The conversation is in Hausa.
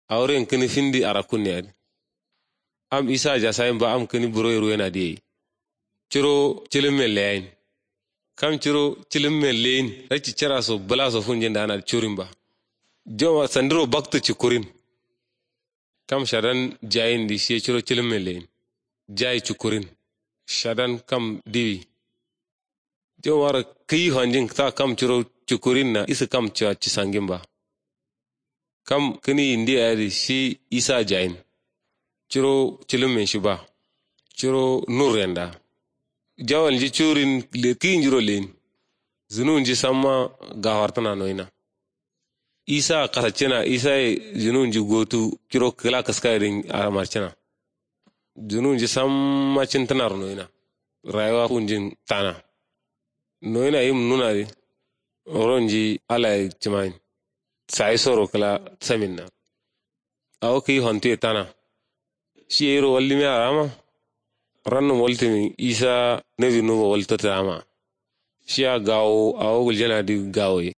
auren kini findi arakunni adi am isa jasayin ba am kini buro iru yana di ciro cilimen layin kam ciro cilimen layin raci cira so bala so funjin da ana curin ba jawa sandiro bakta cikurin kam shadan jayin di shi ciro cilimen layin jayi cikurin shadan kam diwi jawar kai hanjin ta kam ciro cikurin na isa kam cewa ci sangin ba kam kini indi ayari shi isa jayin ciro cilimen shi ba ciro nur yanda jawal ji curin le kin jiro len zunun ji samma gawartana noina isa kasacina isa zunun ji gotu ciro kala kaskairin amarcina zunun ji samma cintanar noina rayuwa kunjin tana noina yim nuna di oronji ala cimain sai soro kala saminna awki honte tana shi yero walli mi arama ranno waltimi isa nevi nugo waltata ama shi a gawo awogul jana di gawo